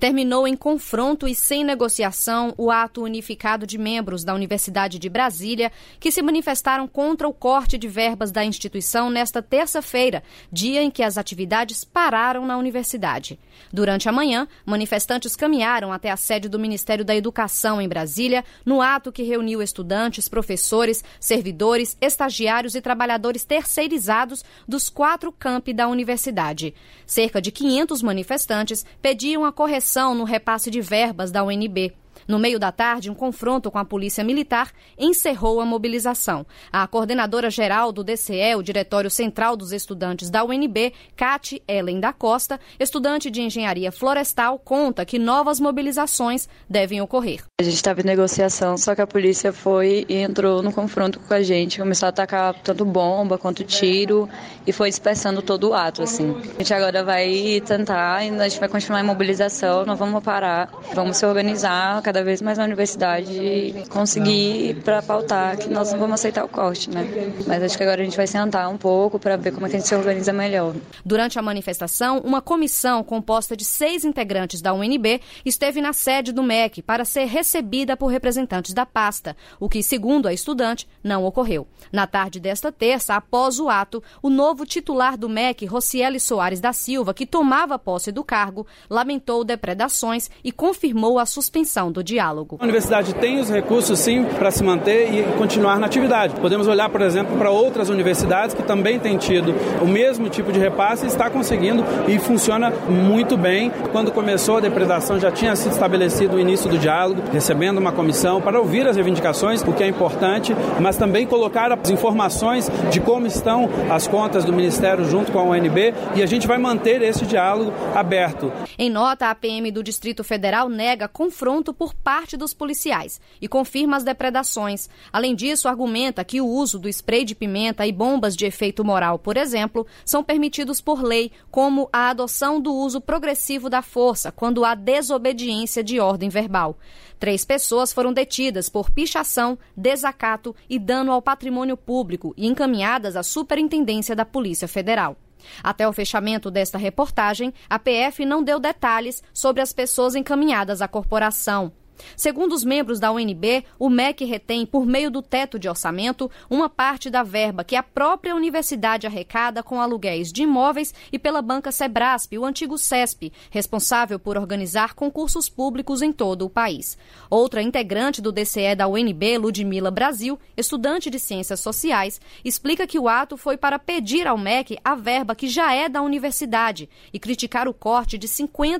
Terminou em confronto e sem negociação o ato unificado de membros da Universidade de Brasília que se manifestaram contra o corte de verbas da instituição nesta terça-feira, dia em que as atividades pararam na universidade. Durante a manhã, manifestantes caminharam até a sede do Ministério da Educação em Brasília, no ato que reuniu estudantes, professores, servidores, estagiários e trabalhadores terceirizados dos 4 campi da universidade. Cerca de 500 manifestantes pediam a correção no repasse de verbas da UNB. No meio da tarde, um confronto com a Polícia Militar encerrou a mobilização. A coordenadora-geral do DCE, o Diretório Central dos Estudantes da UNB, Cate Ellen da Costa, estudante de Engenharia Florestal, conta que novas mobilizações devem ocorrer. A gente estava em negociação, só que a polícia foi e entrou no confronto com a gente, começou a atacar tanto bomba quanto tiro e foi dispersando todo o ato, assim. A gente agora vai tentar, a gente vai continuar em mobilização, não vamos parar, vamos se organizar cada vez mais na universidade e conseguir para pautar que nós não vamos aceitar o corte, né? Mas acho que agora a gente vai sentar um pouco para ver como é que a gente se organiza melhor. Durante a manifestação, uma comissão composta de 6 integrantes da UNB esteve na sede do MEC para ser recebida por representantes da pasta, o que, segundo a estudante, não ocorreu. Na tarde desta terça, após o ato, o novo titular do MEC, Rocieli Soares da Silva, que tomava posse do cargo, lamentou depredações e confirmou a suspensão do diálogo. A universidade tem os recursos, sim, para se manter e continuar na atividade. Podemos olhar, por exemplo, para outras universidades que também têm tido o mesmo tipo de repasse e está conseguindo e funciona muito bem. Quando começou a depredação, já tinha sido estabelecido o início do diálogo, recebendo uma comissão para ouvir as reivindicações, o que é importante, mas também colocar as informações de como estão as contas do Ministério junto com a UNB e a gente vai manter esse diálogo aberto. Em nota, a PM do Distrito Federal nega confronto por parte dos policiais e confirma as depredações. Além disso, argumenta que o uso do spray de pimenta e bombas de efeito moral, por exemplo, são permitidos por lei, como a adoção do uso progressivo da força quando há desobediência de ordem verbal. 3 pessoas foram detidas por pichação, desacato e dano ao patrimônio público e encaminhadas à Superintendência da Polícia Federal. Até o fechamento desta reportagem, a PF não deu detalhes sobre as pessoas encaminhadas à corporação. Segundo os membros da UNB, o MEC retém, por meio do teto de orçamento, uma parte da verba que a própria universidade arrecada com aluguéis de imóveis e pela banca Sebrasp, o antigo CESP, responsável por organizar concursos públicos em todo o país. Outra integrante do DCE da UNB, Ludmila Brasil, estudante de Ciências Sociais, explica que o ato foi para pedir ao MEC a verba que já é da universidade e criticar o corte de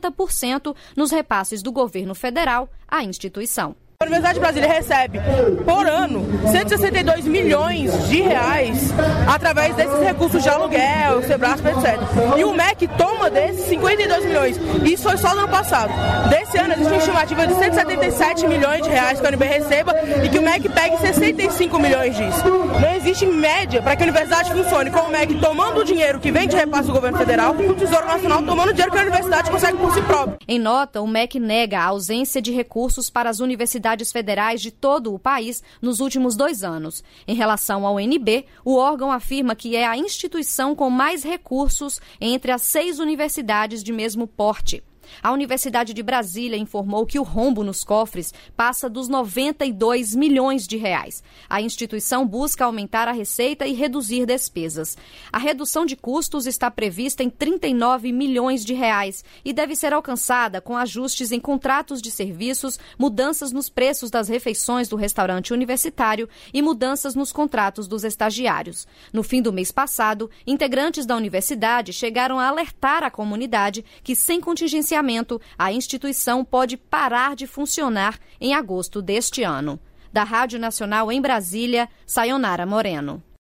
50% nos repasses do governo federal à instituição. A Universidade de Brasília recebe, por ano, 162 milhões de reais através desses recursos de aluguel, Sebrasp, etc. E o MEC toma desses 52 milhões. Isso foi só no ano passado. Desse ano existe uma estimativa de 177 milhões de reais que a UNB receba e que o MEC pegue 65 milhões disso. Não existe média para que a universidade funcione com o MEC tomando o dinheiro que vem de repasse do governo federal e o Tesouro Nacional tomando o dinheiro que a universidade consegue por si própria. Em nota, o MEC nega a ausência de recursos para as universidades federais de todo o país nos últimos 2 anos. Em relação ao UNB, o órgão afirma que é a instituição com mais recursos entre as 6 universidades de mesmo porte. A Universidade de Brasília informou que o rombo nos cofres passa dos 92 milhões de reais. A instituição busca aumentar a receita e reduzir despesas. A redução de custos está prevista em 39 milhões de reais e deve ser alcançada com ajustes em contratos de serviços, mudanças nos preços das refeições do restaurante universitário e mudanças nos contratos dos estagiários. No fim do mês passado, integrantes da universidade chegaram a alertar a comunidade que, sem contingenciamento, a instituição pode parar de funcionar em agosto deste ano. Da Rádio Nacional em Brasília, Sayonara Moreno.